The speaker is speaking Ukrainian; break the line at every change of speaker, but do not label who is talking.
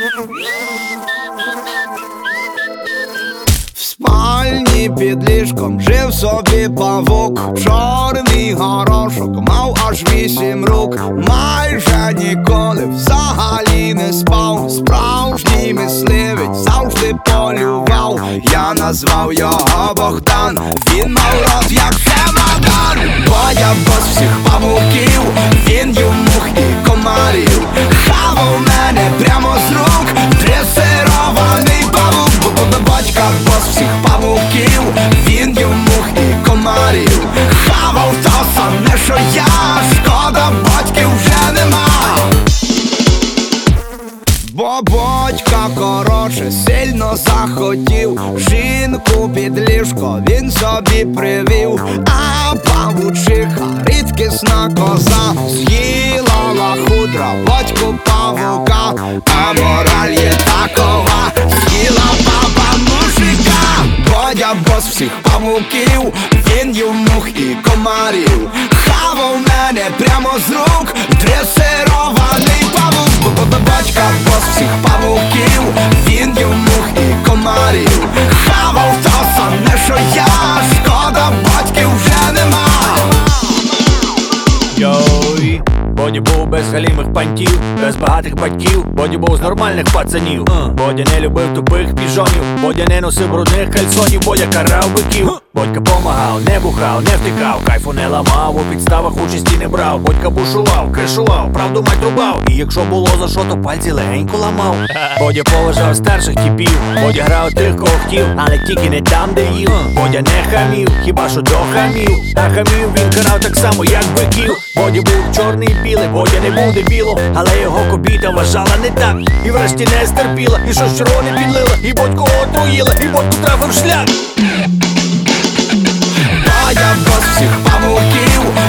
В спальні під ліжком жив собі павук. Чорний горошок мав аж 8 рук. Майже ніколи взагалі не спав. Справжній мисливець завжди полював. Я назвав його Богдан. Він мав рот як чемодан. Бо я бос всіх павуків. Він їв мух і комарів. Хавав мене прямо з рук. Дресирований павук. Батька бос всіх павуків. Він їв мух і комарів. Хавав то саме, що я. Шкода, батьків вже нема. Бо батька, коротше, сильно захотів. Жінку під ліжко він собі привів. А павучиха, рідкісна коза, з'їла лахудра, батьку павука. А мораль є такова: з'їла баба мужика. Бо я бос всіх павуків. Він їв мух і комарів. Хавав мене прямо з рук. Дресирований павук. Батька бос всіх павуків. Він їв мух і комарів. Хавав то саме, що я. Шкода, батьків вже нема.
Йой, Боді був без галімих пантів, без багатих батьків. Боді був з нормальних пацанів. Бодя не любив тупих піжонів. Бодя не носив брудних кальсонів. Бодя карав биків. Бодька помагав, не бухав, не втикав, кайфу не ламав, у підставах участі не брав. Бодька бушував, кришував, правду мать рубав. І якщо було за що, то пальці легенько ламав. Бодя поважав старших типів. Бодя грав тих, кого хотів, але тільки не там, де їв. Бодя не хамів, хіба що до хамів. А хамів він карав так само, як биків. Бодя був чорний і білий, Бодя не був дебілом, але його кобіта вважала не так. І врешті не стерпіла, і щось червоне підлила, і Бодьку отруїла, і Бодьку трафив шлях.
Бо я бос всіх павуків.